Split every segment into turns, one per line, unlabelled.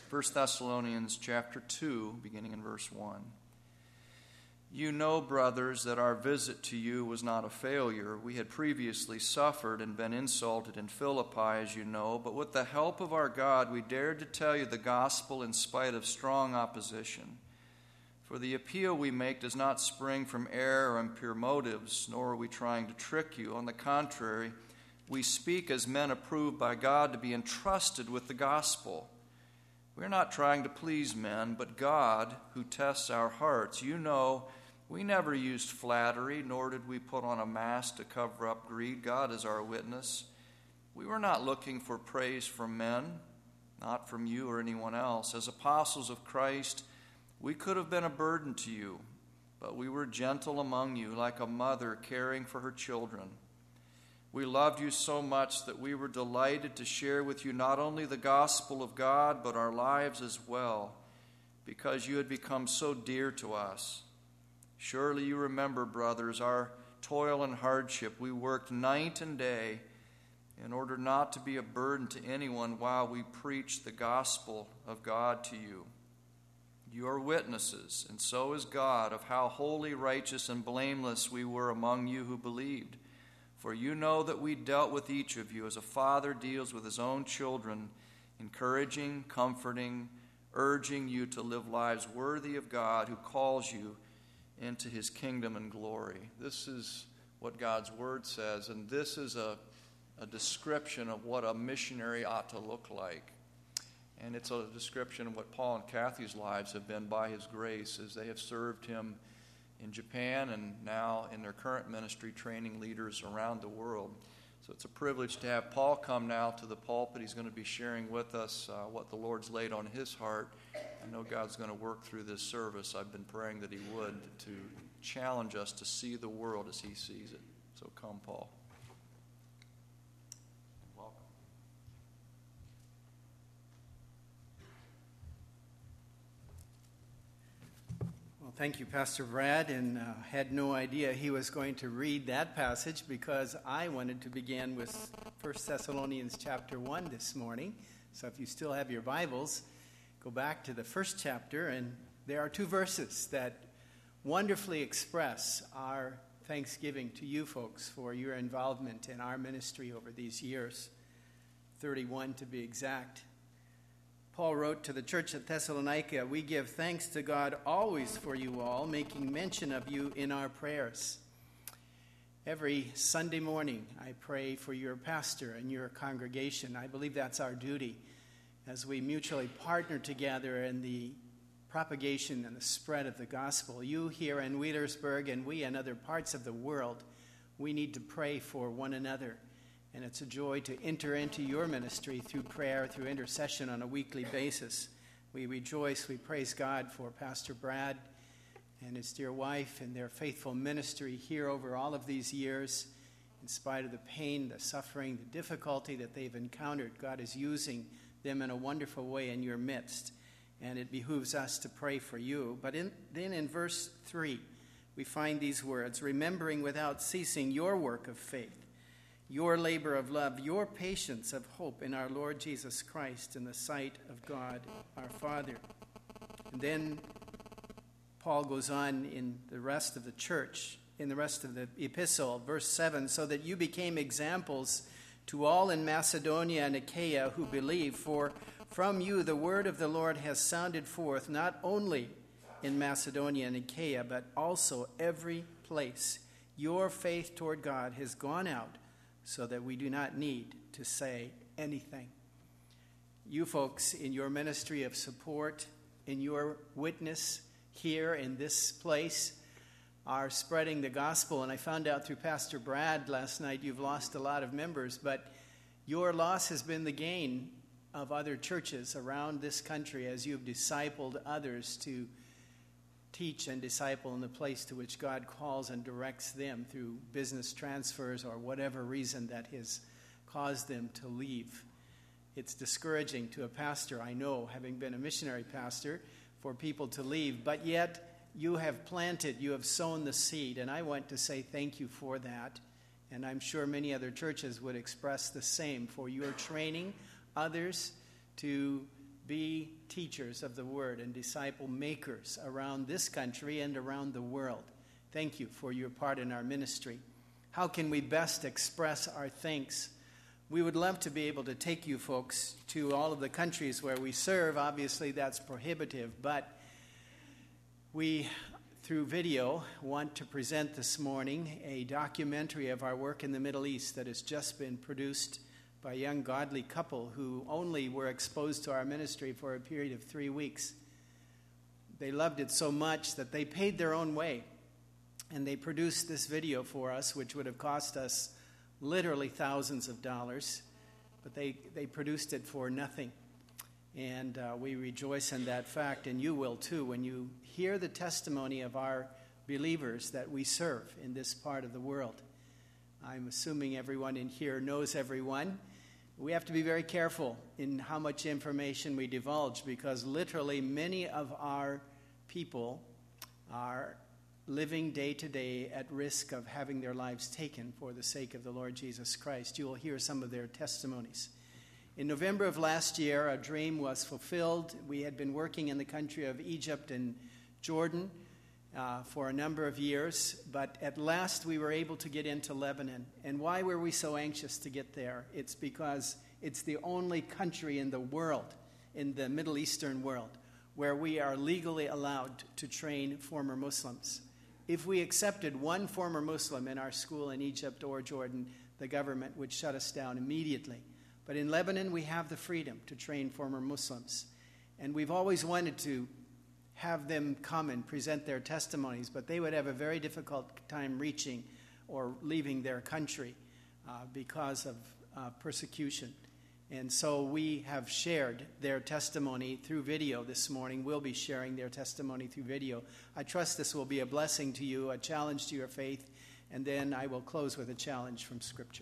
1 Thessalonians chapter 2, beginning in verse 1. You know, brothers, that our visit to you was not a failure. We had previously suffered and been insulted in Philippi, as you know, but with the help of our God, we dared to tell you the gospel in spite of strong opposition. For the appeal we make does not spring from error or impure motives, nor are we trying to trick you. On the contrary, we speak as men approved by God to be entrusted with the gospel. We're not trying to please men, but God who tests our hearts. You know, we never used flattery, nor did we put on a mask to cover up greed. God is our witness. We were not looking for praise from men, not from you or anyone else. As apostles of Christ, we could have been a burden to you, but we were gentle among you, like a mother caring for her children. We loved you so much that we were delighted to share with you not only the gospel of God, but our lives as well, because you had become so dear to us. Surely you remember, brothers, our toil and hardship. We worked night and day in order not to be a burden to anyone while we preached the gospel of God to you. You are witnesses, and so is God, of how holy, righteous, and blameless we were among you who believed. For you know that we dealt with each of you as a father deals with his own children, encouraging, comforting, urging you to live lives worthy of God who calls you into his kingdom and glory. This is what God's word says, and this is a description of what a missionary ought to look like. And it's a description of what Paul and Kathy's lives have been by his grace as they have served him in Japan and now in their current ministry training leaders around the world. So it's a privilege to have Paul come now to the pulpit. He's going to be sharing with us what the Lord's laid on his heart. I know God's going to work through this service. I've been praying that he would, to challenge us to see the world as he sees it. So come, Paul. Welcome.
Thank you, Pastor Brad, and had no idea he was going to read that passage because I wanted to begin with 1 Thessalonians chapter 1 this morning. So if you still have your Bibles, go back to the first chapter, and there are two verses that wonderfully express our thanksgiving to you folks for your involvement in our ministry over these years, 31 to be exact. Paul wrote to the church at Thessalonica, "We give thanks to God always for you all, making mention of you in our prayers." Every Sunday morning, I pray for your pastor and your congregation. I believe that's our duty as we mutually partner together in the propagation and the spread of the gospel. You here in Wheelersburg and we in other parts of the world, we need to pray for one another. And it's a joy to enter into your ministry through prayer, through intercession on a weekly basis. We rejoice, we praise God for Pastor Brad and his dear wife and their faithful ministry here over all of these years. In spite of the pain, the suffering, the difficulty that they've encountered, God is using them in a wonderful way in your midst. And it behooves us to pray for you. But then in verse 3, we find these words, "Remembering without ceasing your work of faith, your labor of love, your patience of hope in our Lord Jesus Christ in the sight of God our Father." And then Paul goes on in the rest of the church, in the rest of the epistle, verse 7, "So that you became examples to all in Macedonia and Achaia who believe, for from you the word of the Lord has sounded forth, not only in Macedonia and Achaia, but also every place. Your faith toward God has gone out, so that we do not need to say anything." You folks in your ministry of support, in your witness here in this place, are spreading the gospel. And I found out through Pastor Brad last night you've lost a lot of members, but your loss has been the gain of other churches around this country as you've discipled others to teach and disciple in the place to which God calls and directs them through business transfers or whatever reason that has caused them to leave. It's discouraging to a pastor, I know, having been a missionary pastor, for people to leave, but yet you have planted, you have sown the seed, and I want to say thank you for that. And I'm sure many other churches would express the same for your training others to be teachers of the Word and disciple makers around this country and around the world. Thank you for your part in our ministry. How can we best express our thanks? We would love to be able to take you folks to all of the countries where we serve. Obviously, that's prohibitive, but we, through video, want to present this morning a documentary of our work in the Middle East that has just been produced by a young godly couple who only were exposed to our ministry for a period of 3 weeks. They loved it so much that they paid their own way, and they produced this video for us, which would have cost us literally thousands of dollars, but they produced it for nothing. And we rejoice in that fact, and you will too, when you hear the testimony of our believers that we serve in this part of the world. I'm assuming everyone in here knows everyone. We have to be very careful in how much information we divulge, because literally many of our people are living day to day at risk of having their lives taken for the sake of the Lord Jesus Christ. You will hear some of their testimonies. In November of last year, a dream was fulfilled. We had been working in the country of Egypt and Jordan for a number of years, but at last we were able to get into Lebanon. And why were we so anxious to get there? It's because it's the only country in the world, in the Middle Eastern world, where we are legally allowed to train former Muslims. If we accepted one former Muslim in our school in Egypt or Jordan, the government would shut us down immediately. But in Lebanon, we have the freedom to train former Muslims. And we've always wanted to have them come and present their testimonies, but they would have a very difficult time reaching or leaving their country because of persecution. And so we have shared their testimony through video this morning. We'll be sharing their testimony through video. I trust this will be a blessing to you, a challenge to your faith, and then I will close with a challenge from Scripture.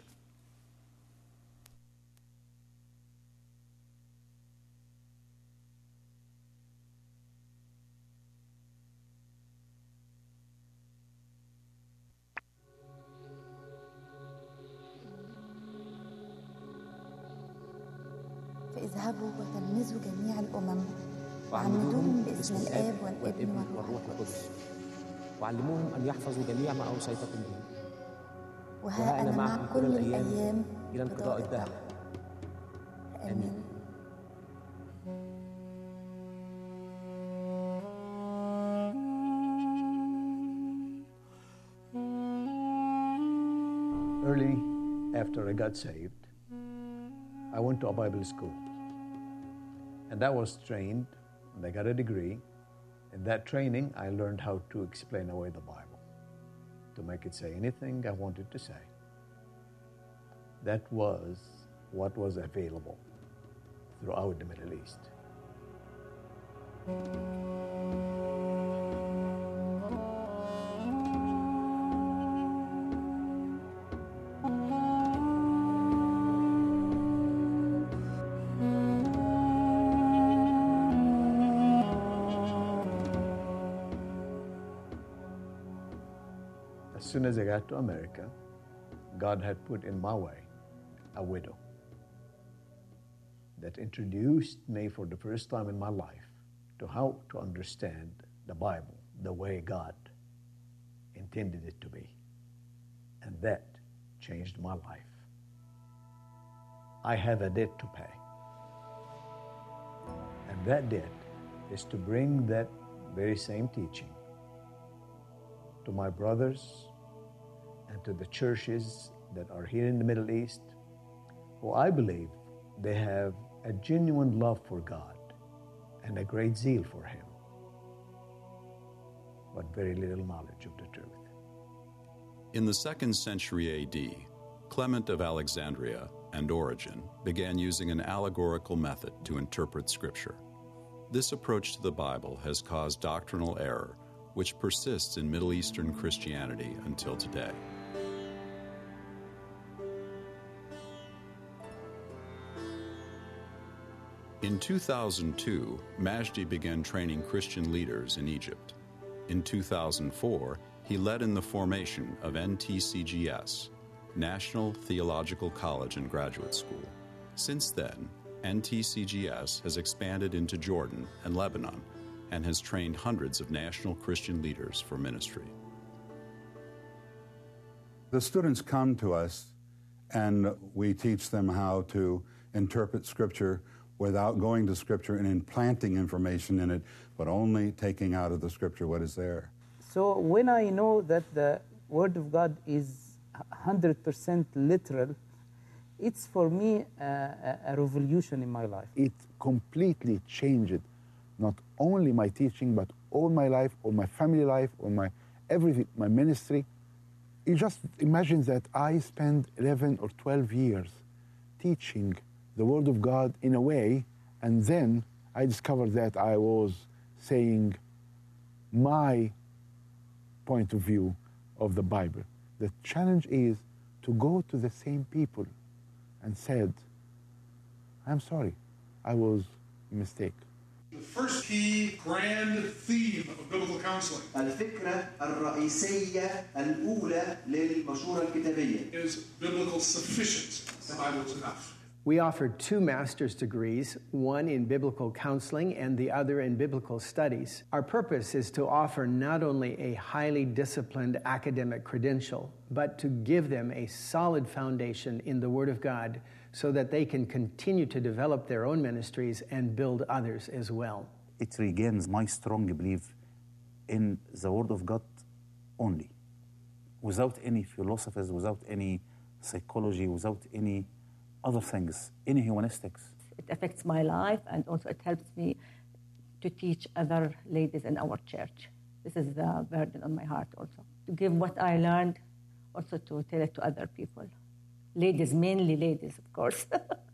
فاذهبوا وتلمذوا جميع الأمم وعمدوهم باسم الآب والابن والروح القدس
وعلموهم أن يحفظوا جميع ما أوصيتكم به
وها أنا معكم كل الأيام
إلى انقضاء الدهر.
آمين.
Early after I got saved, I went to a Bible school. And I was trained, and I got a degree. In that training, I learned how to explain away the Bible, to make it say anything I wanted to say. That was what was available throughout the Middle East. As soon as I got to America, God had put in my way a widow that introduced me for the first time in my life to how to understand the Bible the way God intended it to be. And that changed my life. I have a debt to pay. And that debt is to bring that very same teaching to my brothers and to the churches that are here in the Middle East, who I believe they have a genuine love for God and a great zeal for Him, but very little knowledge of the truth.
In the 2nd century AD, Clement of Alexandria and Origen began using an allegorical method to interpret Scripture. This approach to the Bible has caused doctrinal error, which persists in Middle Eastern Christianity until today. In 2002, Majdi began training Christian leaders in Egypt. In 2004, he led in the formation of NTCGS, National Theological College and Graduate School. Since then, NTCGS has expanded into Jordan and Lebanon and has trained hundreds of national Christian leaders for ministry.
The students come to us and we teach them how to interpret Scripture without going to Scripture and implanting information in it, but only taking out of the Scripture what is there.
So when I know that the Word of God is 100% literal, it's for me a revolution in my life.
It completely changed not only my teaching, but all my life, all my family life, all my everything, my ministry. You just imagine that I spent 11 or 12 years teaching the Word of God in a way, and then I discovered that I was saying my point of view of the Bible. The challenge is to go to the same people and said, I'm sorry, I was a mistake.
The first key grand theme of biblical counseling
الفكرة الرئيسية الأولى للمشورة الكتابية
is biblical sufficiency. The Bible is enough.
We offered 2 master's degrees, one in biblical counseling and the other in biblical studies. Our purpose is to offer not only a highly disciplined academic credential, but to give them a solid foundation in the Word of God so that they can continue to develop their own ministries and build others as well.
It regains my strong belief in the Word of God only, without any philosophies, without any psychology, without any other things, any humanistics.
It affects my life, and also it helps me to teach other ladies in our church. This is the burden on my heart also, to give what I learned, also to tell it to other people. Ladies, mainly ladies, of course.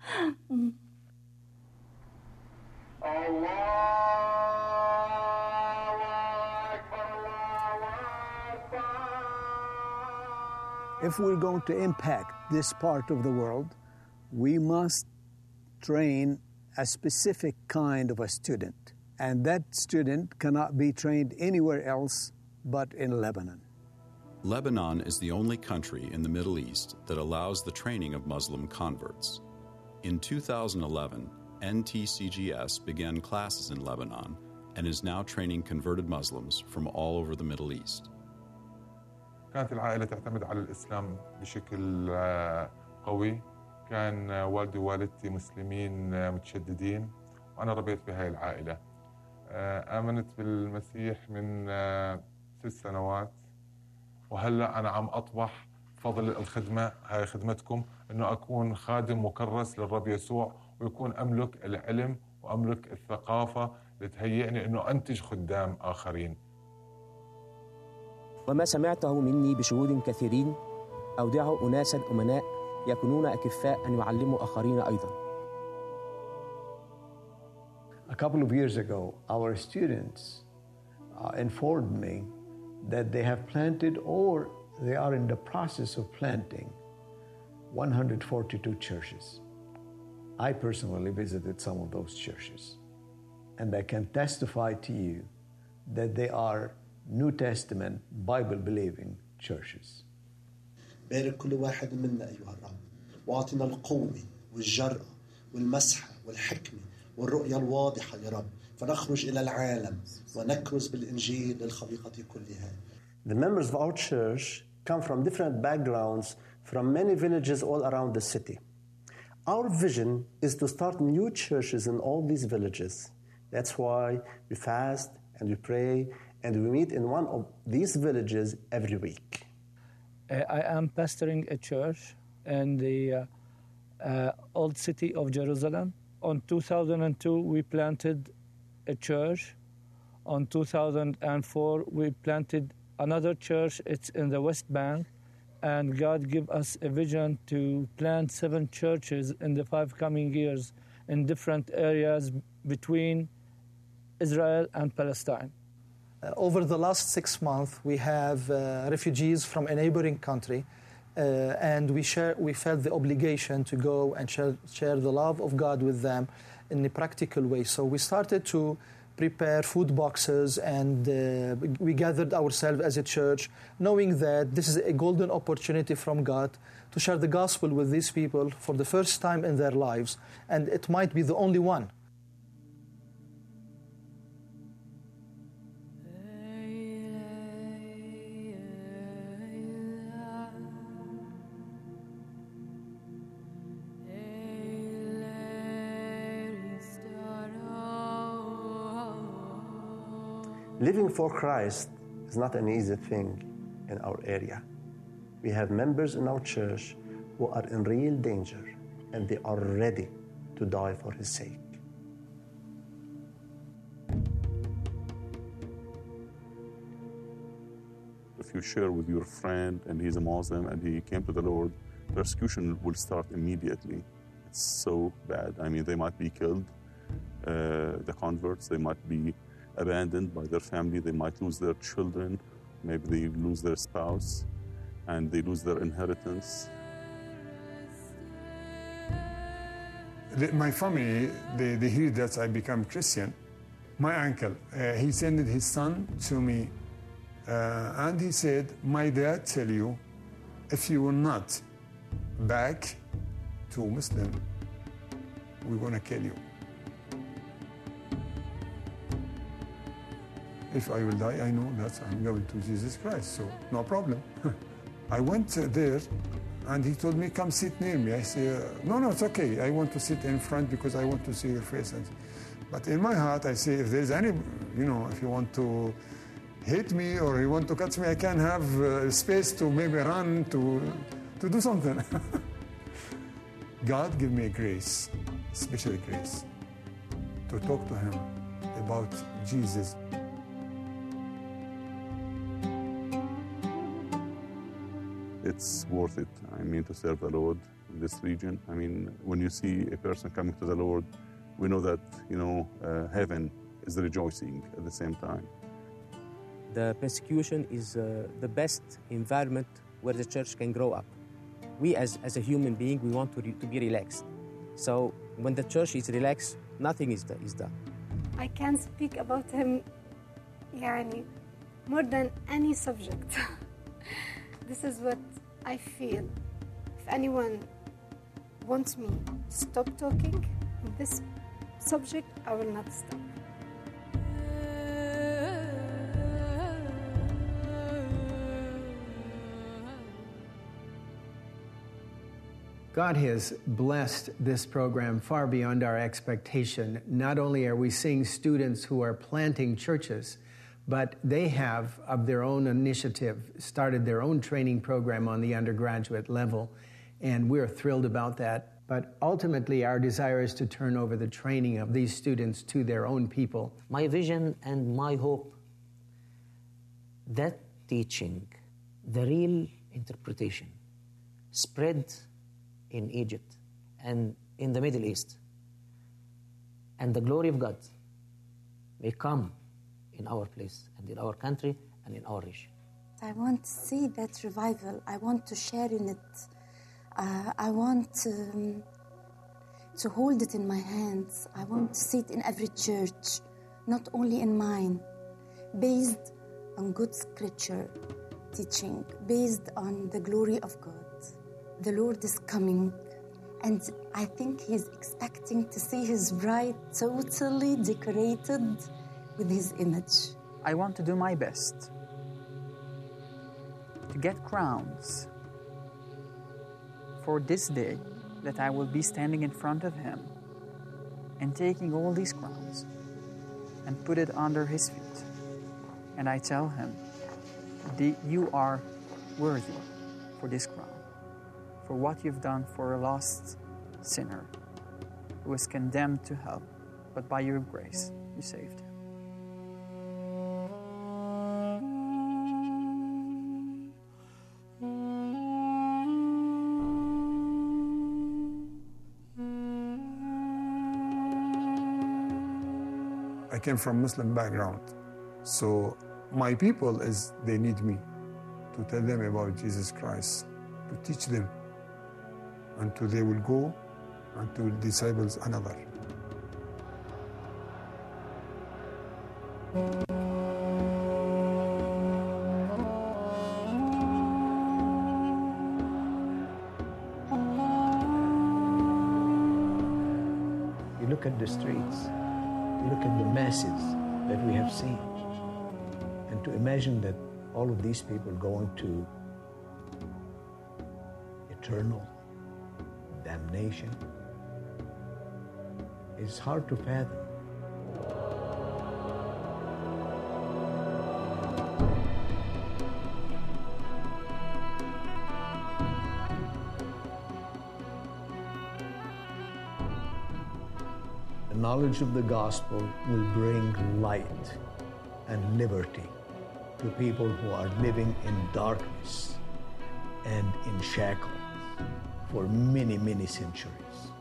If we're going to impact this part of the world, we must train a specific kind of a student. And that student cannot be trained anywhere else but in Lebanon.
Lebanon is the only country in the Middle East that allows the training of Muslim converts. In 2011, NTCGS began classes in Lebanon and is now training converted Muslims from all over the Middle East.
كانت العائلة تعتمد على الإسلام بشكل قوي. كان والدي ووالدتي مسلمين متشددين وأنا ربيت بهاي العائلة. آمنت بالمسيح من 6 سنوات وهلأ أنا عم أطمح بفضل الخدمة هاي خدمتكم إنه أكون خادم مكرس للرب يسوع ويكون أملك العلم وأملك الثقافة لتهيئني إنه أنتج خدام آخرين.
وما سمعته مني بشهود كثيرين أودعه أناسا أمناء يكونون أكفاء أن يعلموا آخرين أيضا.
A couple of years ago, our students informed me that they have planted or they are in the process of planting 142 churches. I personally visited some of those churches, and I can testify to you that they are New Testament, Bible-believing churches.
بارك كل واحد منا أيها الرب واعطنا القوة والجرأة والمسحة والحكمة والرؤية الواضحة يا رب فنخرج إلى العالم ونكرز بالإنجيل للخليقة كلها.
The members of our church come from different backgrounds from many villages all around the city. Our vision is to start new churches in all these villages. That's why we fast and we pray and we meet in one of these villages every week.
I am pastoring a church in the old city of Jerusalem. On 2002, we planted a church. On 2004, we planted another church. It's in the West Bank. And God gave us a vision to plant 7 churches in the 5 coming years in different areas between Israel and Palestine.
Over the last 6 months, we have refugees from a neighboring country, and we felt the obligation to go and share the love of God with them in a practical way. So we started to prepare food boxes, and we gathered ourselves as a church, knowing that this is a golden opportunity from God to share the gospel with these people for the first time in their lives, and it might be the only one.
Living for Christ is not an easy thing in our area. We have members in our church who are in real danger, and they are ready to die for His sake.
If you share with your friend and he's a Muslim and he came to the Lord, persecution will start immediately. It's so bad. I mean, they might be killed, the converts, they might be abandoned by their family, they might lose their children, maybe they lose their spouse, and they lose their inheritance.
My family, they hear that I become Christian. My uncle, he sent his son to me, and he said, my dad tell you, if you will not back to Muslim, we're going to kill you. If I will die, I know that I'm going to Jesus Christ, so no problem. I went there, and he told me, come sit near me. I say, no, it's okay. I want to sit in front because I want to see your face. But in my heart, I say, if there's any, if you want to hate me or you want to catch me, I can have space to maybe run, to do something. God give me a grace, special grace, to talk to him about Jesus.
It's worth it, I mean, to serve the Lord in this region. I mean, when you see a person coming to the Lord, we know that, heaven is rejoicing at the same time.
The persecution is the best environment where the church can grow up. We, as a human being, we want to be relaxed. So when the church is relaxed, nothing is done.
I can speak about him more than any subject. This is what I feel. If anyone wants me to stop talking on this subject, I will not stop.
God has blessed this program far beyond our expectation. Not only are we seeing students who are planting churches, but they have, of their own initiative, started their own training program on the undergraduate level, and we're thrilled about that. But ultimately, our desire is to turn over the training of these students to their own people.
My vision and my hope, that teaching, the real interpretation, spread in Egypt and in the Middle East, and the glory of God may come in our place and in our country and in our region.
I want to see that revival. I want to share in it. I want to hold it in my hands. I want to see it in every church, not only in mine, based on good scripture teaching, based on the glory of God. The Lord is coming, and I think He's expecting to see His bride totally decorated with His image.
I want to do my best to get crowns for this day that I will be standing in front of Him and taking all these crowns and put it under His feet. And I tell Him, you are worthy for this crown, for what you've done for a lost sinner who was condemned to hell, but by your grace, you saved him.
I came from Muslim background, so my people they need me to tell them about Jesus Christ, to teach them, until they will go and to disciples another.
You look at the streets, you look at the masses that we have seen, and to imagine that all of these people going to eternal damnation is hard to fathom. The knowledge of the gospel will bring light and liberty to people who are living in darkness and in shackles for many, many centuries.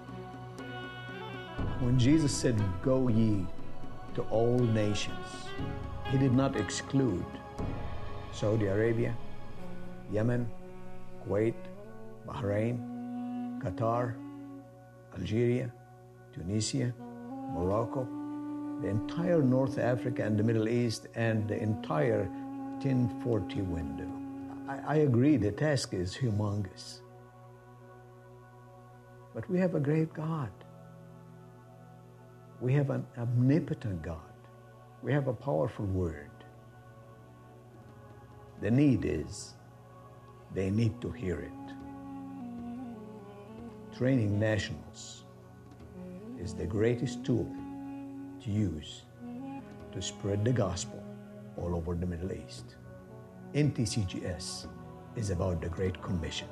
When Jesus said, "Go ye to all nations," he did not exclude Saudi Arabia, Yemen, Kuwait, Bahrain, Qatar, Algeria, Tunisia, Morocco, the entire North Africa and the Middle East, and the entire 1040 window. I agree the task is humongous. But we have a great God. We have an omnipotent God. We have a powerful word. The need is they need to hear it. Training nationals is the greatest tool to use to spread the gospel all over the Middle East. NTCGS is about the Great Commission.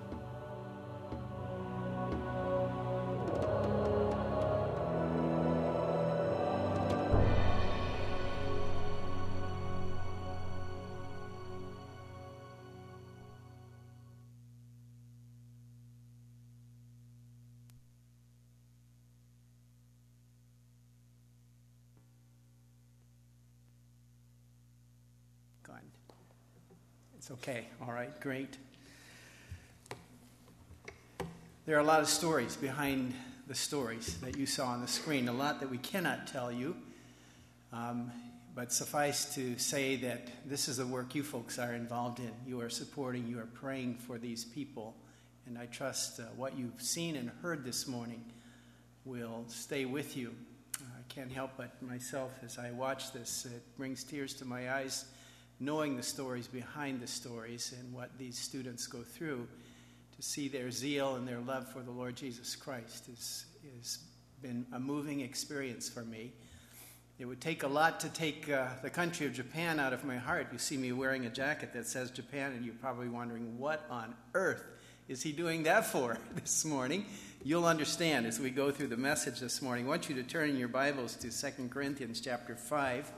It's okay. All right, great. There are a lot of stories behind the stories that you saw on the screen, a lot that we cannot tell you. But suffice to say that this is the work you folks are involved in. You are supporting, you are praying for these people. And I trust what you've seen and heard this morning will stay with you. I can't help but myself, as I watch this, it brings tears to my eyes, knowing the stories behind the stories and what these students go through. To see their zeal and their love for the Lord Jesus Christ has been a moving experience for me. It would take a lot to take the country of Japan out of my heart. You see me wearing a jacket that says Japan, and you're probably wondering, what on earth is he doing that for this morning? You'll understand as we go through the message this morning. I want you to turn in your Bibles to 2 Corinthians chapter 5.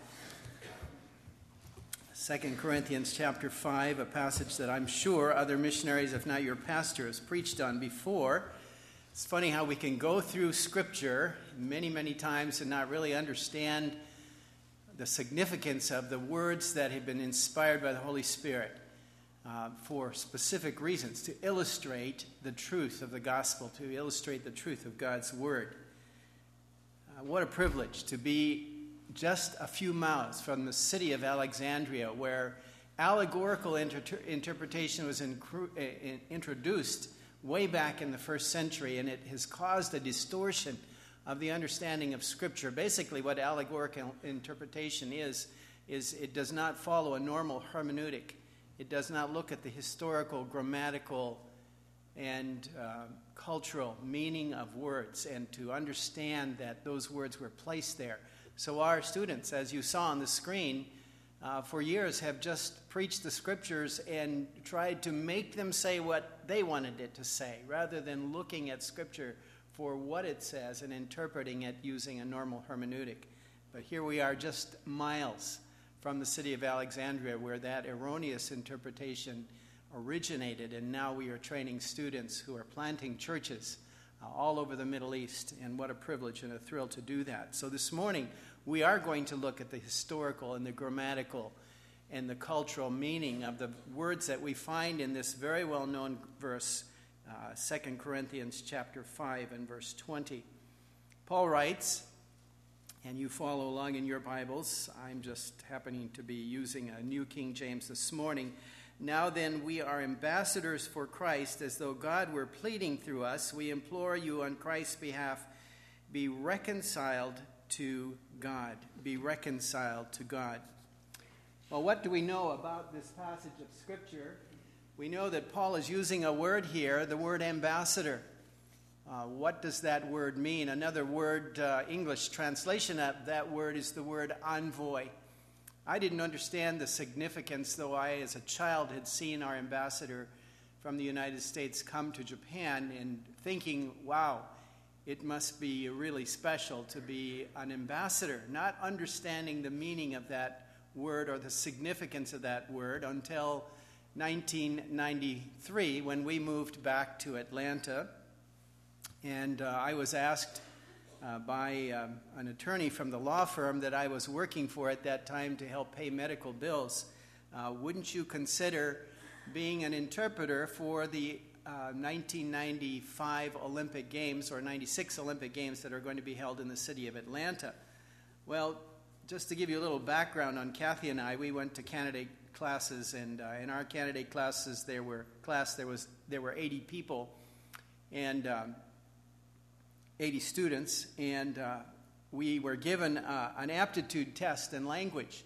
2 Corinthians chapter 5, a passage that I'm sure other missionaries, if not your pastor, has preached on before. It's funny how we can go through Scripture many, many times and not really understand the significance of the words that have been inspired by the Holy Spirit for specific reasons, to illustrate the truth of the gospel, to illustrate the truth of God's Word. What a privilege to be just a few miles from the city of Alexandria, where allegorical interpretation was introduced way back in the first century, and it has caused a distortion of the understanding of Scripture. Basically, what allegorical interpretation is it does not follow a normal hermeneutic. It does not look at the historical, grammatical, and cultural meaning of words, and to understand that those words were placed there. So our students, as you saw on the screen, for years have just preached the Scriptures and tried to make them say what they wanted it to say, rather than looking at Scripture for what it says and interpreting it using a normal hermeneutic. But here we are just miles from the city of Alexandria, where that erroneous interpretation originated, and now we are training students who are planting churches all over the Middle East, and what a privilege and a thrill to do that. So this morning, we are going to look at the historical and the grammatical and the cultural meaning of the words that we find in this very well-known verse, 2 Corinthians chapter 5 and verse 20. Paul writes, and you follow along in your Bibles. I'm just happening to be using a New King James this morning. Now then, we are ambassadors for Christ, as though God were pleading through us. We implore you on Christ's behalf, be reconciled to God. Be reconciled to God. Well, what do we know about this passage of Scripture? We know that Paul is using a word here, the word ambassador. What does that word mean? Another word, English translation of that word is the word envoy. I didn't understand the significance, though I, as a child, had seen our ambassador from the United States come to Japan and thinking, wow, it must be really special to be an ambassador, not understanding the meaning of that word or the significance of that word until 1993 when we moved back to Atlanta. And I was asked by an attorney from the law firm that I was working for at that time to help pay medical bills, wouldn't you consider being an interpreter for the 1995 Olympic Games or 96 Olympic Games that are going to be held in the city of Atlanta? Well, just to give you a little background on Kathy and I, we went to candidate classes, and in our candidate classes there were 80 people and 80 students, and we were given an aptitude test in language.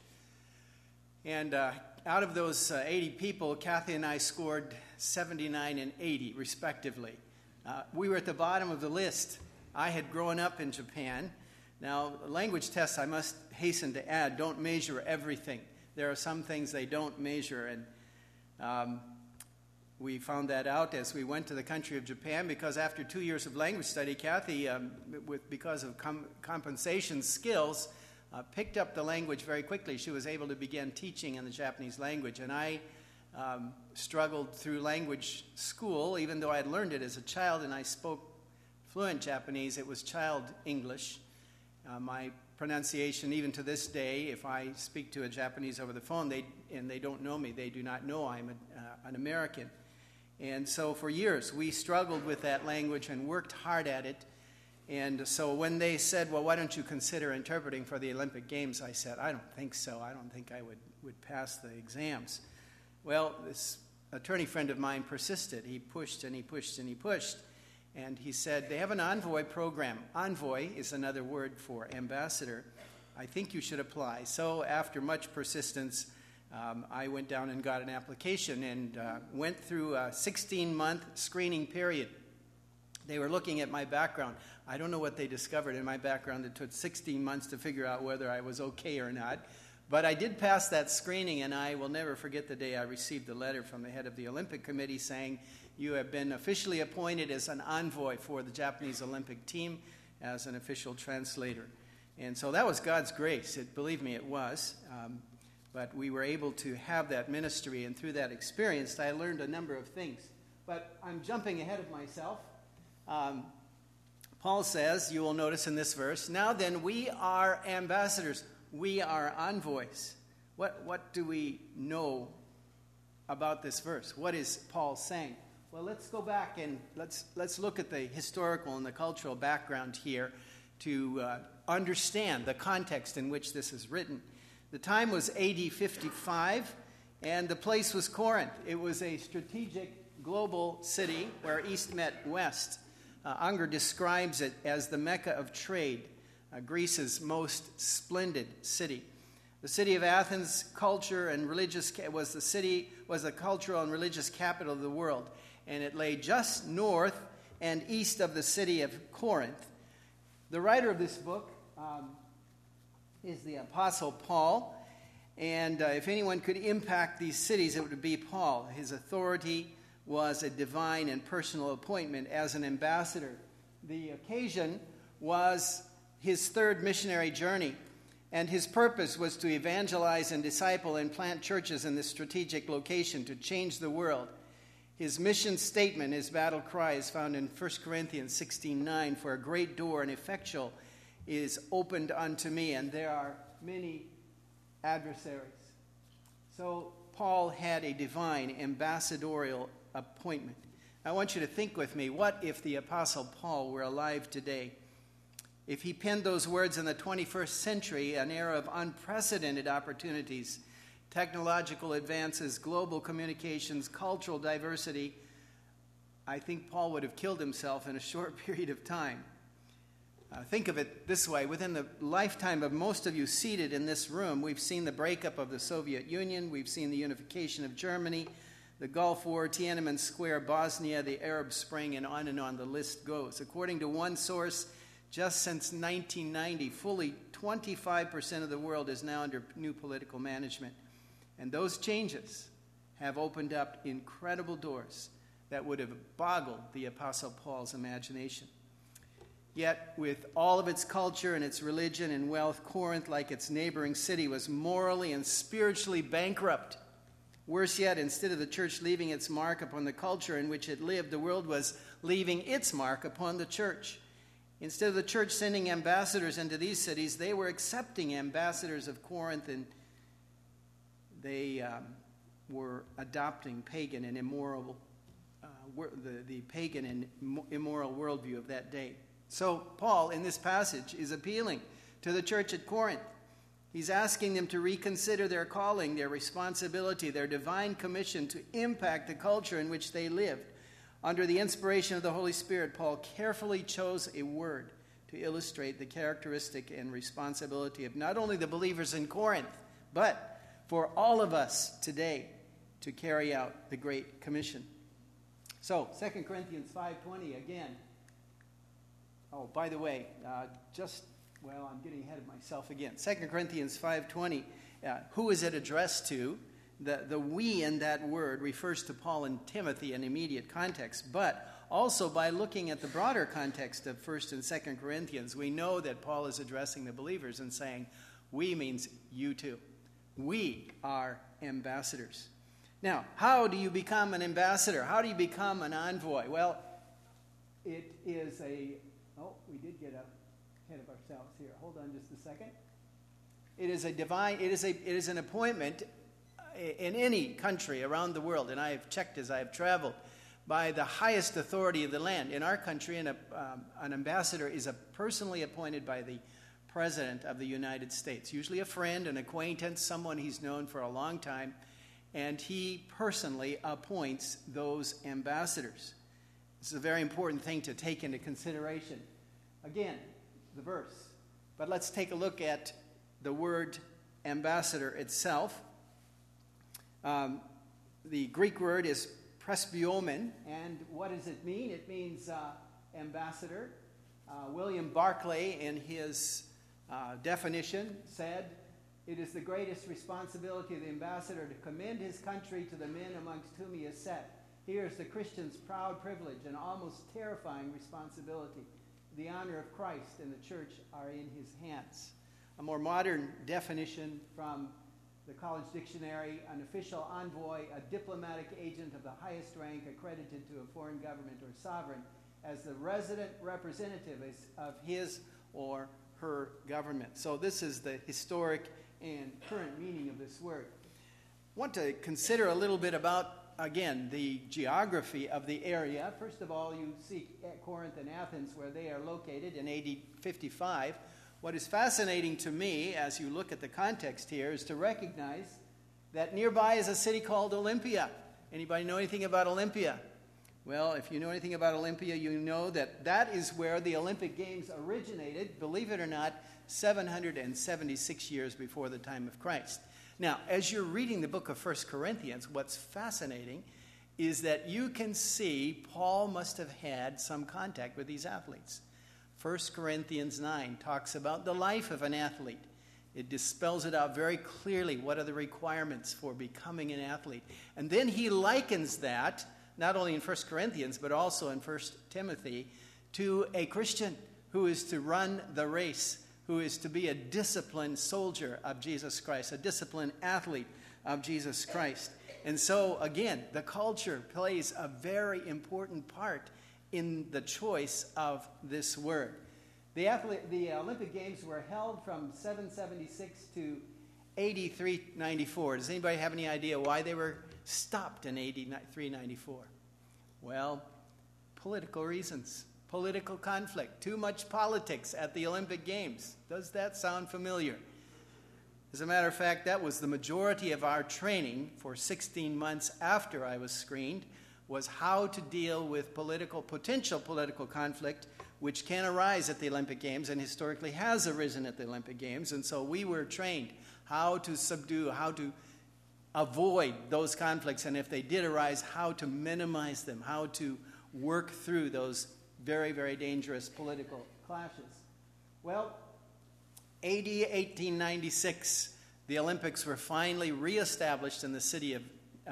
And out of those 80 people, Kathy and I scored 79 and 80, respectively. We were at the bottom of the list. I had grown up in Japan. Now, language tests, I must hasten to add, don't measure everything. There are some things they don't measure, and we found that out as we went to the country of Japan, because after 2 years of language study, Kathy, because of compensation skills, picked up the language very quickly. She was able to begin teaching in the Japanese language, and I struggled through language school. Even though I had learned it as a child and I spoke fluent Japanese, it was child English. My pronunciation, even to this day, if I speak to a Japanese over the phone and they don't know me, they do not know I'm an American. And so for years we struggled with that language and worked hard at it. And so when they said, well, why don't you consider interpreting for the Olympic Games, I said, I don't think so. I don't think I would pass the exams. Well, this attorney friend of mine persisted. He pushed and he pushed and he pushed. And he said, they have an envoy program. Envoy is another word for ambassador. I think you should apply. So after much persistence, I went down and got an application and went through a 16-month screening period. They were looking at my background. I don't know what they discovered in my background that took 16 months to figure out whether I was okay or not. But I did pass that screening, and I will never forget the day I received a letter from the head of the Olympic Committee saying, you have been officially appointed as an envoy for the Japanese Olympic team as an official translator. And so that was God's grace. Believe me, it was. But we were able to have that ministry, and through that experience, I learned a number of things. But I'm jumping ahead of myself. Paul says, you will notice in this verse, now then we are ambassadors. We are envoys. What do we know about this verse? What is Paul saying? Well, let's go back and let's look at the historical and the cultural background here to understand the context in which this is written. The time was AD 55, and the place was Corinth. It was a strategic global city where East met West. Unger describes it as the Mecca of trade, Greece's most splendid city. The city of Athens, culture and religious was the cultural and religious capital of the world, and it lay just north and east of the city of Corinth. The writer of this book is the Apostle Paul, and if anyone could impact these cities, it would be Paul. His authority was a divine and personal appointment as an ambassador. The occasion was his third missionary journey, and his purpose was to evangelize and disciple and plant churches in this strategic location to change the world. His mission statement, his battle cry, is found in 1 Corinthians 16:9, for a great door and effectual is opened unto me, and there are many adversaries. So Paul had a divine ambassadorial appointment. I want you to think with me, what if the Apostle Paul were alive today? If he penned those words in the 21st century, an era of unprecedented opportunities, technological advances, global communications, cultural diversity, I think Paul would have killed himself in a short period of time. Think of it this way. Within the lifetime of most of you seated in this room, we've seen the breakup of the Soviet Union, we've seen the unification of Germany, the Gulf War, Tiananmen Square, Bosnia, the Arab Spring, and on the list goes. According to one source, just since 1990, fully 25% of the world is now under new political management. And those changes have opened up incredible doors that would have boggled the Apostle Paul's imagination. Yet, with all of its culture and its religion and wealth, Corinth, like its neighboring city, was morally and spiritually bankrupt. Worse yet, instead of the church leaving its mark upon the culture in which it lived, the world was leaving its mark upon the church. Instead of the church sending ambassadors into these cities, they were accepting ambassadors of Corinth, and they were adopting pagan and immoral, the pagan and immoral worldview of that day. So Paul, in this passage, is appealing to the church at Corinth. He's asking them to reconsider their calling, their responsibility, their divine commission to impact the culture in which they lived. Under the inspiration of the Holy Spirit, Paul carefully chose a word to illustrate the characteristic and responsibility of not only the believers in Corinth, but for all of us today to carry out the Great Commission. So, 2 Corinthians 5:20 again. Oh, by the way, I'm getting ahead of myself again. 2 Corinthians 5:20, who is it addressed to? The we in that word refers to Paul and Timothy in immediate context, but also by looking at the broader context of 1 and 2 Corinthians, we know that Paul is addressing the believers and saying, we means you too. We are ambassadors. Now, how do you become an ambassador? How do you become an envoy? Well, it is we did get ahead of ourselves here. Hold on just a second. It is an appointment in any country around the world, and I have checked as I have traveled, by the highest authority of the land. In our country, an ambassador is personally appointed by the President of the United States, usually a friend, an acquaintance, someone he's known for a long time, and he personally appoints those ambassadors. This is a very important thing to take into consideration. Again, the verse. But let's take a look at the word ambassador itself. The Greek word is presbyomen, and what does it mean? It means ambassador. William Barclay, in his definition, said, "It is the greatest responsibility of the ambassador to commend his country to the men amongst whom he is set. Here is the Christian's proud privilege and almost terrifying responsibility. The honor of Christ and the church are in his hands." A more modern definition from the College Dictionary: an official envoy, a diplomatic agent of the highest rank accredited to a foreign government or sovereign as the resident representative of his or her government. So this is the historic and current meaning of this word. I want to consider a little bit about, again, the geography of the area. First of all, you see Corinth and Athens, where they are located in AD 55. What is fascinating to me, as you look at the context here, is to recognize that nearby is a city called Olympia. Anybody know anything about Olympia? Well, if you know anything about Olympia, you know that that is where the Olympic Games originated, believe it or not, 776 years before the time of Christ. Now, as you're reading the book of 1 Corinthians, what's fascinating is that you can see Paul must have had some contact with these athletes. 1 Corinthians 9 talks about the life of an athlete. It dispels it out very clearly. What are the requirements for becoming an athlete? And then he likens that, not only in 1 Corinthians, but also in 1 Timothy, to a Christian who is to run the race, who is to be a disciplined soldier of Jesus Christ, a disciplined athlete of Jesus Christ. And so, again, the culture plays a very important part in the choice of this word. The Olympic Games were held from 776 to AD 394. Does anybody have any idea why they were stopped in AD 394? Well, political reasons. political conflict, too much politics at the Olympic Games. Does that sound familiar? As a matter of fact, that was the majority of our training for 16 months after I was screened, was how to deal with potential political conflict, which can arise at the Olympic Games and historically has arisen at the Olympic Games. And so we were trained how to subdue, how to avoid those conflicts, and if they did arise, how to minimize them, how to work through those very, very dangerous political clashes. Well, AD 1896, the Olympics were finally reestablished in the city of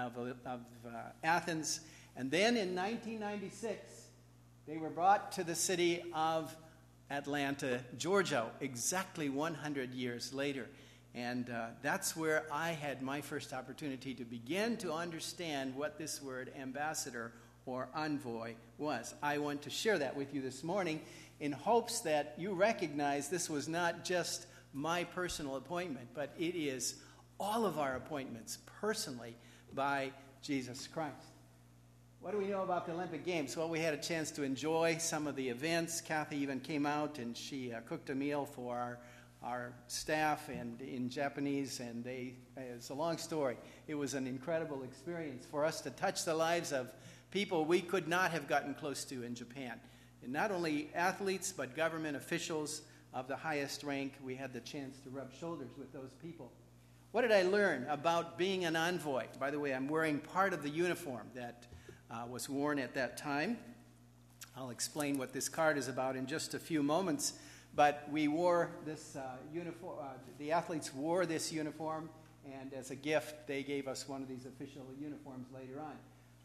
Athens, and then in 1996, they were brought to the city of Atlanta, Georgia, exactly 100 years later. And that's where I had my first opportunity to begin to understand what this word ambassador or envoy was. I want to share that with you this morning in hopes that you recognize this was not just my personal appointment, but it is all of our appointments personally by Jesus Christ. What do we know about the Olympic Games? Well, we had a chance to enjoy some of the events. Kathy even came out and she cooked a meal for our staff and in Japanese, and it's a long story. It was an incredible experience for us to touch the lives of people we could not have gotten close to in Japan. And not only athletes, but government officials of the highest rank. We had the chance to rub shoulders with those people. What did I learn about being an envoy? By the way, I'm wearing part of the uniform that was worn at that time. I'll explain what this card is about in just a few moments. But we wore this uniform, the athletes wore this uniform, and as a gift, they gave us one of these official uniforms later on.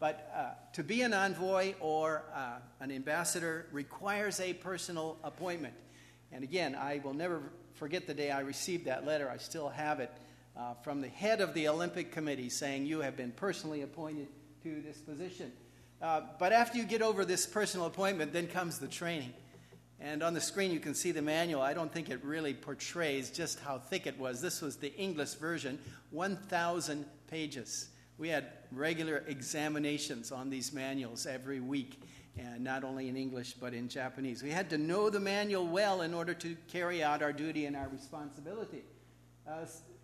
But to be an envoy or an ambassador requires a personal appointment. And again, I will never forget the day I received that letter. I still have it from the head of the Olympic Committee saying, you have been personally appointed to this position. But after you get over this personal appointment, then comes the training. And on the screen you can see the manual. I don't think it really portrays just how thick it was. This was the English version, 1,000 pages. We had regular examinations on these manuals every week, and not only in English but in Japanese. We had to know the manual well in order to carry out our duty and our responsibility. How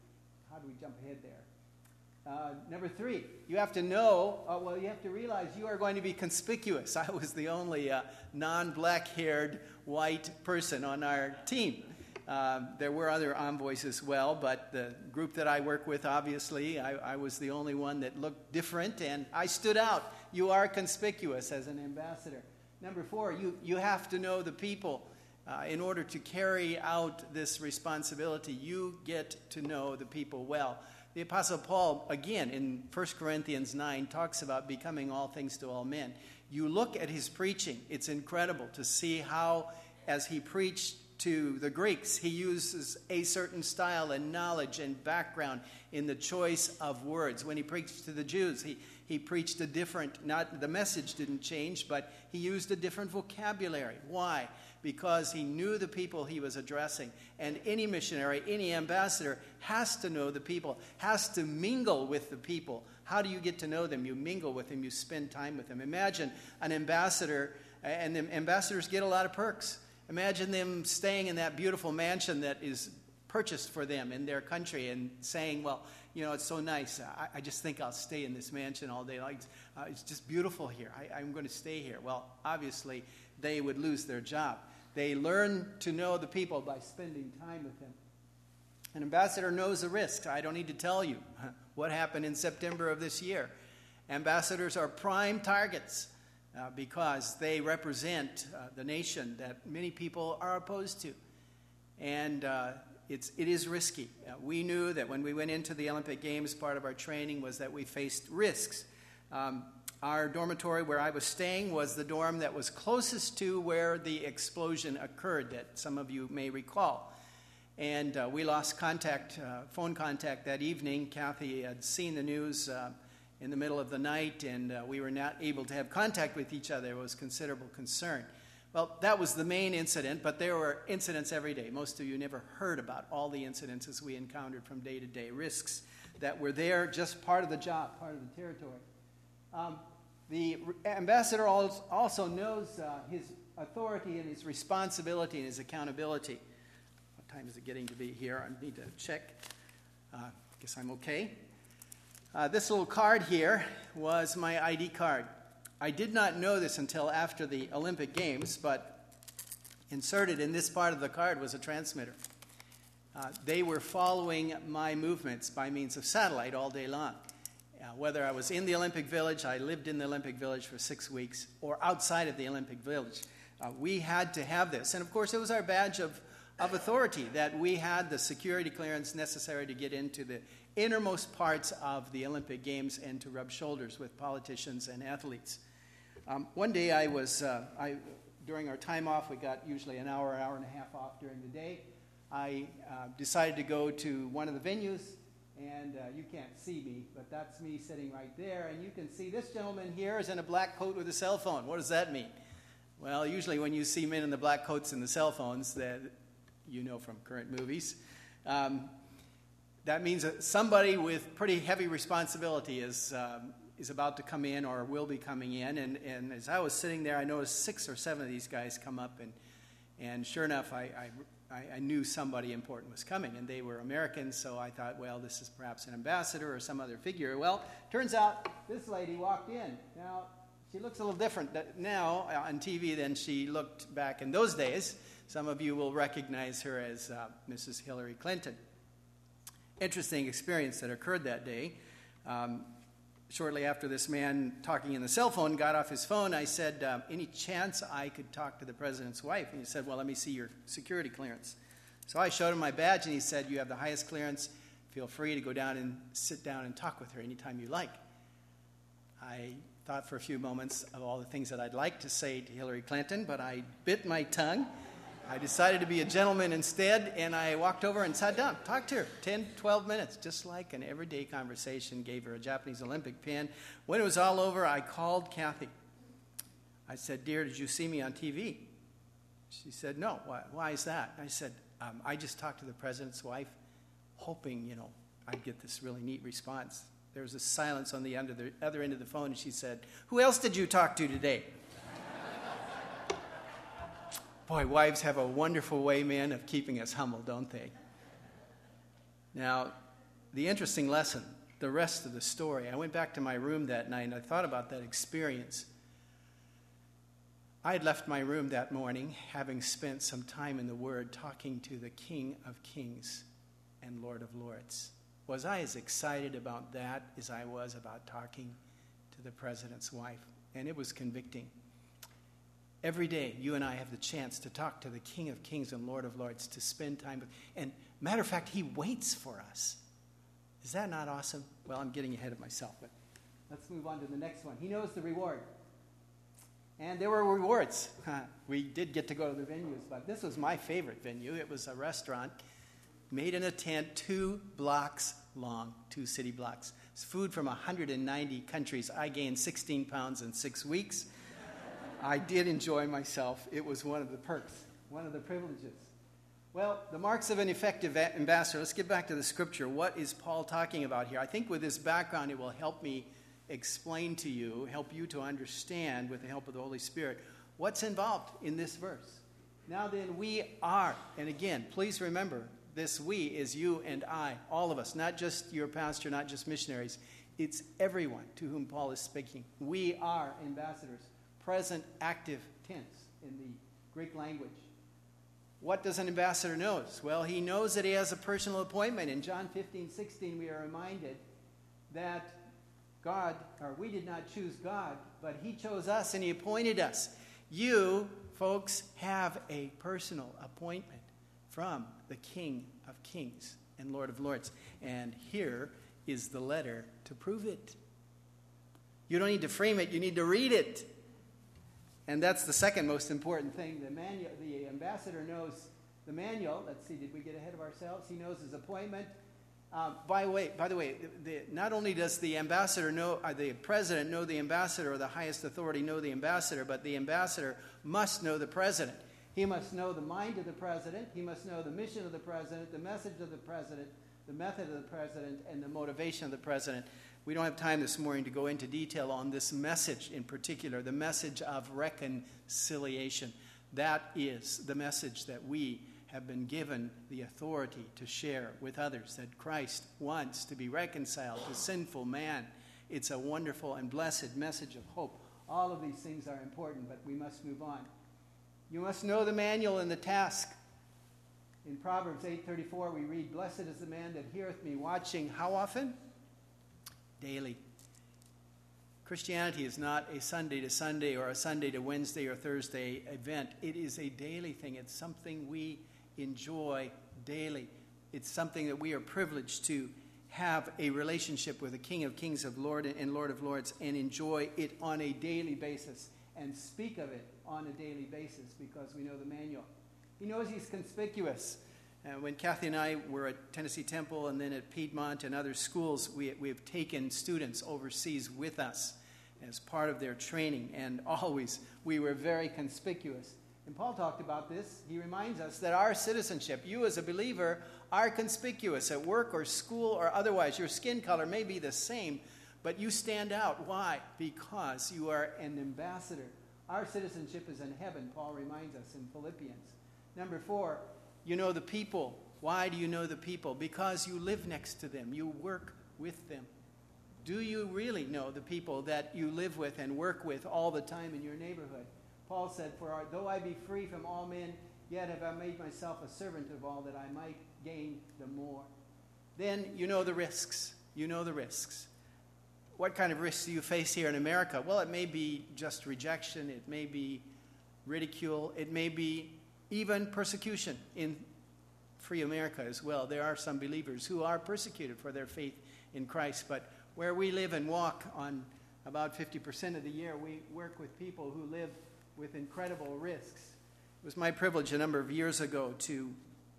do we jump ahead there? Number 3, you have to know, you have to realize you are going to be conspicuous. I was the only non-black-haired white person on our team. There were other envoys as well, but the group that I work with, obviously, I was the only one that looked different, and I stood out. You are conspicuous as an ambassador. Number 4, you have to know the people. In order to carry out this responsibility, you get to know the people well. The Apostle Paul, again, in 1 Corinthians 9, talks about becoming all things to all men. You look at his preaching, it's incredible to see how, as he preached to the Greeks, he uses a certain style and knowledge and background in the choice of words. When he preached to the Jews, he preached a different, the message didn't change, but he used a different vocabulary. Why? Because he knew the people he was addressing. And any missionary, any ambassador has to know the people, has to mingle with the people. How do you get to know them? You mingle with them, you spend time with them. Imagine an ambassador, and the ambassadors get a lot of perks. Imagine them staying in that beautiful mansion that is purchased for them in their country and saying, well, you know, it's so nice. I just think I'll stay in this mansion all day. It's just beautiful here. I'm going to stay here. Well, obviously, they would lose their job. They learn to know the people by spending time with them. An ambassador knows the risks. I don't need to tell you what happened in September of this year. Ambassadors are prime targets because they represent the nation that many people are opposed to. And it is risky. We knew that when we went into the Olympic Games, part of our training was that we faced risks. Our dormitory where I was staying was the dorm that was closest to where the explosion occurred that some of you may recall. And we lost contact, phone contact that evening. Kathy had seen the news in the middle of the night, and we were not able to have contact with each other. There was considerable concern. Well, that was the main incident, but there were incidents every day. Most of you never heard about all the incidences we encountered from day to day, risks that were there, just part of the job, part of the territory. The ambassador also knows his authority and his responsibility and his accountability. What time is it getting to be here? I need to check. Guess I'm okay. This little card here was my ID card. I did not know this until after the Olympic Games, but inserted in this part of the card was a transmitter. They were following my movements by means of satellite all day long. Whether I was in the Olympic Village, I lived in the Olympic Village for 6 weeks, or outside of the Olympic Village, we had to have this. And of course, it was our badge of authority that we had the security clearance necessary to get into the innermost parts of the Olympic Games and to rub shoulders with politicians and athletes. One day during our time off, we got usually an hour and a half off during the day. I decided to go to one of the venues, and you can't see me, but that's me sitting right there. And you can see this gentleman here is in a black coat with a cell phone. What does that mean? Well, usually when you see men in the black coats and the cell phones, that you know from current movies, that means that somebody with pretty heavy responsibility is about to come in or will be coming in. And as I was sitting there, I noticed 6 or 7 of these guys come up, and sure enough, I knew somebody important was coming, and they were Americans, so I thought, well, this is perhaps an ambassador or some other figure. Well, turns out this lady walked in. Now, she looks a little different now on TV than she looked back in those days. Some of you will recognize her as Mrs. Hillary Clinton. Interesting experience that occurred that day. Shortly after this man talking in the cell phone got off his phone, I said, any chance I could talk to the president's wife? And he said, well, let me see your security clearance. So I showed him my badge, and he said, you have the highest clearance. Feel free to go down and sit down and talk with her anytime you like. I thought for a few moments of all the things that I'd like to say to Hillary Clinton, but I bit my tongue. I decided to be a gentleman instead, and I walked over and sat down, talked to her 10, 12 minutes, just like an everyday conversation, gave her a Japanese Olympic pin. When it was all over, I called Kathy. I said, dear, did you see me on TV? She said, no. Why is that? I said, I just talked to the president's wife, hoping, I'd get this really neat response. There was a silence on the other end of the phone, and she said, who else did you talk to today? Boy, wives have a wonderful way, man, of keeping us humble, don't they? Now, the interesting lesson, the rest of the story, I went back to my room that night and I thought about that experience. I had left my room that morning, having spent some time in the Word talking to the King of Kings and Lord of Lords. Was I as excited about that as I was about talking to the president's wife? And it was convicting. Every day, you and I have the chance to talk to the King of Kings and Lord of Lords, to spend time with. And matter of fact, he waits for us. Is that not awesome? Well, I'm getting ahead of myself, but let's move on to the next one. He knows the reward. And there were rewards. We did get to go to the venues, but this was my favorite venue. It was a restaurant made in a tent 2 blocks long, 2 city blocks. It's food from 190 countries. I gained 16 pounds in 6 weeks. I did enjoy myself. It was one of the perks, one of the privileges. Well, the marks of an effective ambassador. Let's get back to the scripture. What is Paul talking about here? I think with this background, it will help me explain to you, help you to understand, with the help of the Holy Spirit, what's involved in this verse. Now then, we are, and again, please remember, this we is you and I, all of us, not just your pastor, not just missionaries. It's everyone to whom Paul is speaking. We are ambassadors. Present active tense in the Greek language. What does an ambassador know? Well, he knows that he has a personal appointment. In John 15:16, we are reminded that we did not choose God, but he chose us and he appointed us. You, folks, have a personal appointment from the King of Kings and Lord of Lords. And here is the letter to prove it. You don't need to frame it, you need to read it. And that's the second most important thing. The ambassador knows the manual. Let's see, did we get ahead of ourselves? He knows his appointment. By the way, not only does the ambassador know, the president know the ambassador, or the highest authority know the ambassador, but the ambassador must know the president. He must know the mind of the president. He must know the mission of the president, the message of the president, the method of the president, and the motivation of the president. We don't have time this morning to go into detail on this message in particular, the message of reconciliation. That is the message that we have been given the authority to share with others, that Christ wants to be reconciled to sinful man. It's a wonderful and blessed message of hope. All of these things are important, but we must move on. You must know the manual and the task. In Proverbs 8:34 we read, "Blessed is the man that heareth me," watching how often? Daily. Christianity is not a Sunday to Sunday or a Sunday to Wednesday or Thursday event. It is a daily thing. It's something we enjoy daily. It's something that we are privileged to have a relationship with the King of Kings and Lord of Lords and enjoy it on a daily basis and speak of it on a daily basis because we know the manual. He knows he's conspicuous. When Kathy and I were at Tennessee Temple and then at Piedmont and other schools, we have taken students overseas with us as part of their training, and always we were very conspicuous. And Paul talked about this. He reminds us that our citizenship, you as a believer, are conspicuous at work or school or otherwise. Your skin color may be the same, but you stand out. Why? Because you are an ambassador. Our citizenship is in heaven, Paul reminds us in Philippians. Number 4, you know the people. Why do you know the people? Because you live next to them. You work with them. Do you really know the people that you live with and work with all the time in your neighborhood? Paul said, "For though I be free from all men, yet have I made myself a servant of all, that I might gain the more." Then you know the risks. You know the risks. What kind of risks do you face here in America? Well, it may be just rejection. It may be ridicule. It may be even persecution in free America as well. There are some believers who are persecuted for their faith in Christ, but where we live and walk on about 50% of the year, we work with people who live with incredible risks. It was my privilege a number of years ago to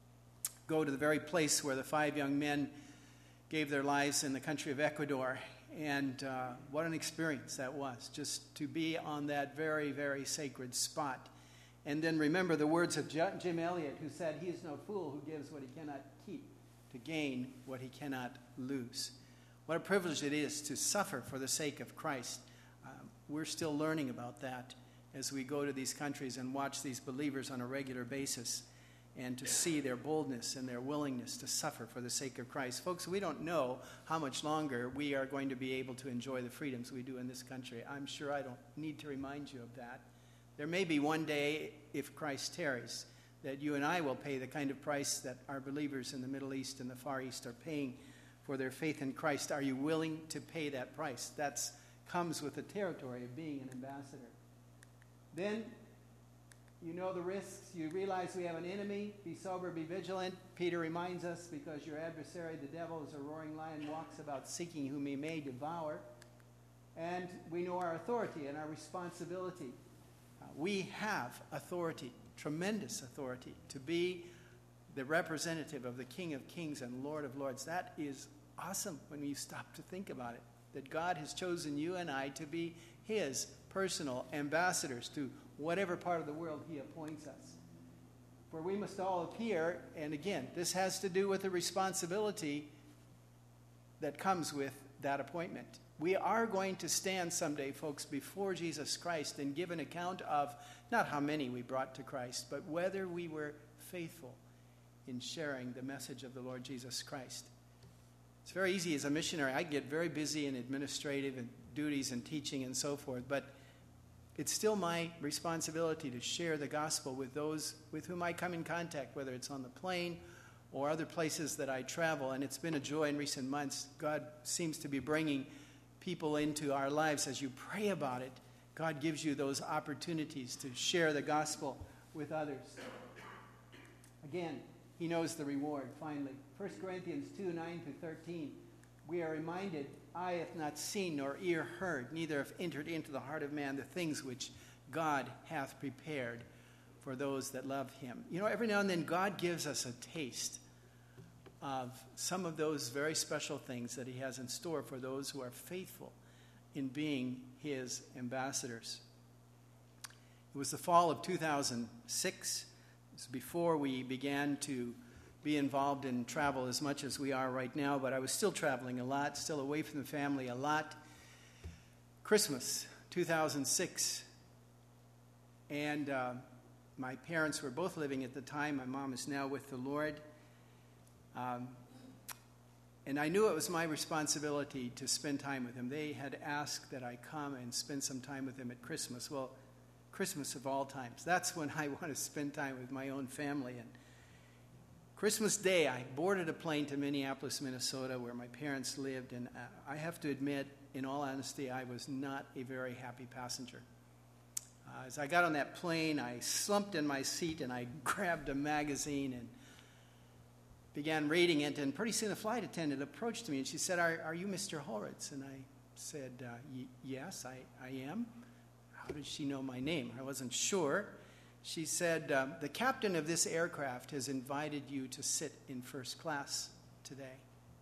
go to the very place where the 5 young men gave their lives in the country of Ecuador. And what an experience that was, just to be on that very, very sacred spot. And then remember the words of Jim Elliot, who said, "He is no fool who gives what he cannot keep to gain what he cannot lose." What a privilege it is to suffer for the sake of Christ. We're still learning about that as we go to these countries and watch these believers on a regular basis, and to see their boldness and their willingness to suffer for the sake of Christ. Folks, we don't know how much longer we are going to be able to enjoy the freedoms we do in this country. I'm sure I don't need to remind you of that. There may be one day, if Christ tarries, that you and I will pay the kind of price that our believers in the Middle East and the Far East are paying for their faith in Christ. Are you willing to pay that price? That comes with the territory of being an ambassador. Then you know the risks. You realize we have an enemy. Be sober, be vigilant. Peter reminds us, because your adversary, the devil, is a roaring lion, walks about seeking whom he may devour. And we know our authority and our responsibility. We have authority, tremendous authority, to be the representative of the King of Kings and Lord of Lords. That is awesome when you stop to think about it, that God has chosen you and I to be his personal ambassadors to whatever part of the world he appoints us. For we must all appear, and again, this has to do with the responsibility that comes with that appointment. We are going to stand someday, folks, before Jesus Christ and give an account of not how many we brought to Christ, but whether we were faithful in sharing the message of the Lord Jesus Christ. It's very easy as a missionary. I get very busy in administrative and duties and teaching and so forth, but it's still my responsibility to share the gospel with those with whom I come in contact, whether it's on the plane or other places that I travel. And it's been a joy in recent months. God seems to be bringing people into our lives. As you pray about it, God gives you those opportunities to share the gospel with others. Again, he knows the reward, finally. 1 Corinthians 2:9-13, we are reminded, "Eye hath not seen nor ear heard, neither have entered into the heart of man the things which God hath prepared for those that love him." You know, every now and then God gives us a taste of some of those very special things that he has in store for those who are faithful in being his ambassadors. It was the fall of 2006. It was before we began to be involved in travel as much as we are right now, but I was still traveling a lot, still away from the family a lot. Christmas 2006, and my parents were both living at the time. My mom is now with the Lord. And I knew it was my responsibility to spend time with him. They had asked that I come and spend some time with him at Christmas. Well, Christmas of all times. That's when I want to spend time with my own family. And Christmas Day, I boarded a plane to Minneapolis, Minnesota, where my parents lived. And I have to admit, in all honesty, I was not a very happy passenger. As I got on that plane, I slumped in my seat and I grabbed a magazine and began reading it. And pretty soon the flight attendant approached me and she said, Are you Mr. Horowitz? And I said, yes, I am. How did she know my name? I wasn't sure. She said, the captain of this aircraft has invited you to sit in first class today.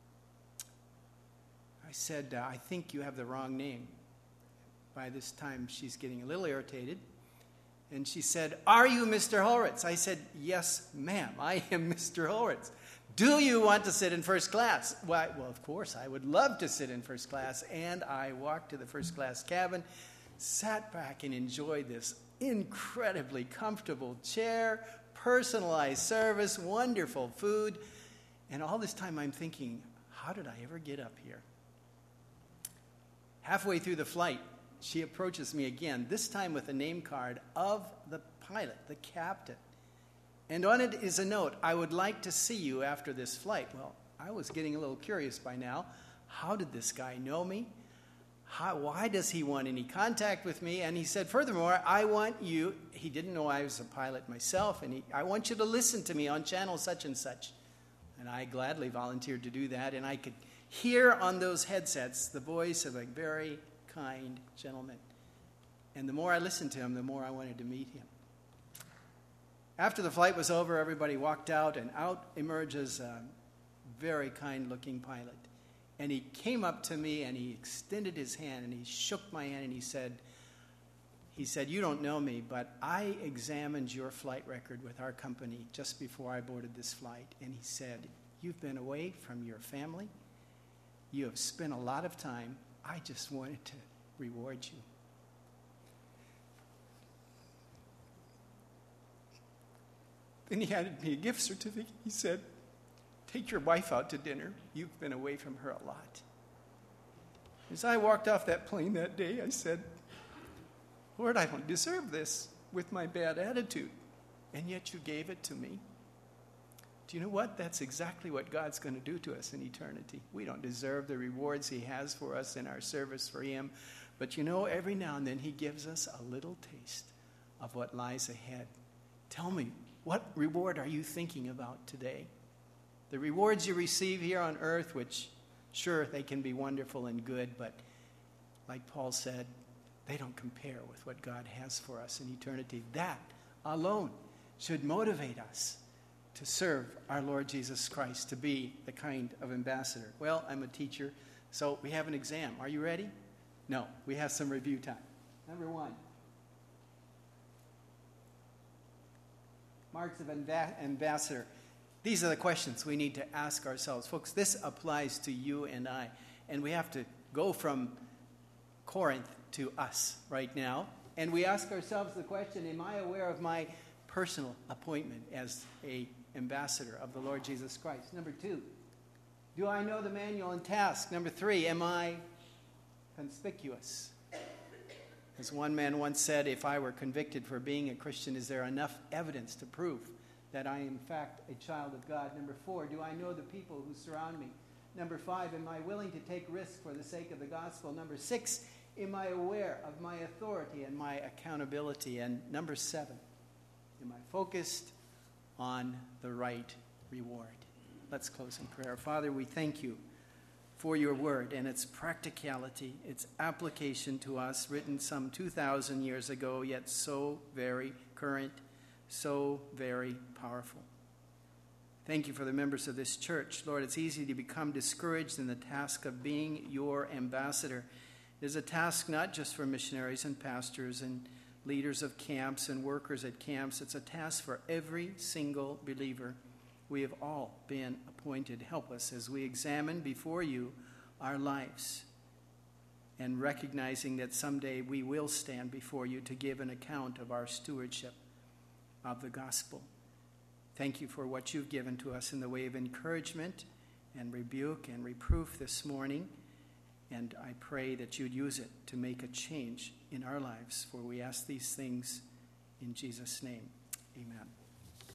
I said, I think you have the wrong name. By this time, she's getting a little irritated. And she said, Are you Mr. Horowitz? I said, Yes, ma'am, I am Mr. Horowitz. Do you want to sit in first class? Well, of course, I would love to sit in first class. And I walked to the first class cabin, sat back and enjoyed this incredibly comfortable chair, personalized service, wonderful food. And all this time I'm thinking, how did I ever get up here? Halfway through the flight, she approaches me again, this time with a name card of the pilot, the captain. And on it is a note, I would like to see you after this flight. Well, I was getting a little curious by now. How did this guy know me? Why does he want any contact with me? And he said, furthermore, I want you, he didn't know I was a pilot myself, and I want you to listen to me on channel such and such. And I gladly volunteered to do that, and I could hear on those headsets the voice of a very kind gentleman. And the more I listened to him, the more I wanted to meet him. After the flight was over, everybody walked out, and out emerges a very kind-looking pilot. And he came up to me, and he extended his hand, and he shook my hand, and he said, you don't know me, but I examined your flight record with our company just before I boarded this flight. And he said, you've been away from your family. You have spent a lot of time. I just wanted to reward you. Then he handed me a gift certificate. He said, take your wife out to dinner. You've been away from her a lot. As I walked off that plane that day, I said, Lord, I don't deserve this with my bad attitude, and yet you gave it to me. Do you know what? That's exactly what God's going to do to us in eternity. We don't deserve the rewards he has for us in our service for him, but you know, every now and then he gives us a little taste of what lies ahead. Tell me, what reward are you thinking about today? The rewards you receive here on earth, which, sure, they can be wonderful and good, but like Paul said, they don't compare with what God has for us in eternity. That alone should motivate us to serve our Lord Jesus Christ, to be the kind of ambassador. Well, I'm a teacher, so we have an exam. Are you ready? No, we have some review time. Number 1. Marks of ambassador. These are the questions we need to ask ourselves. Folks, this applies to you and I. And we have to go from Corinth to us right now. And we ask ourselves the question, am I aware of my personal appointment as an ambassador of the Lord Jesus Christ? Number 2, do I know the manual and task? Number 3, am I conspicuous? As one man once said, if I were convicted for being a Christian, is there enough evidence to prove that I am in fact a child of God? Number 4, do I know the people who surround me? Number 5, am I willing to take risks for the sake of the gospel? Number 6, am I aware of my authority and my accountability? And number 7, am I focused on the right reward? Let's close in prayer. Father, we thank you for your word and its practicality, its application to us, written some 2,000 years ago, yet so very current, so very powerful. Thank you for the members of this church. Lord, it's easy to become discouraged in the task of being your ambassador. It is a task not just for missionaries and pastors and leaders of camps and workers at camps. It's a task for every single believer. we have all been appointed. Help us as we examine before you our lives, and recognizing that someday we will stand before you to give an account of our stewardship of the gospel. Thank you for what you've given to us in the way of encouragement and rebuke and reproof this morning. And I pray that you'd use it to make a change in our lives, for we ask these things in Jesus' name. Amen.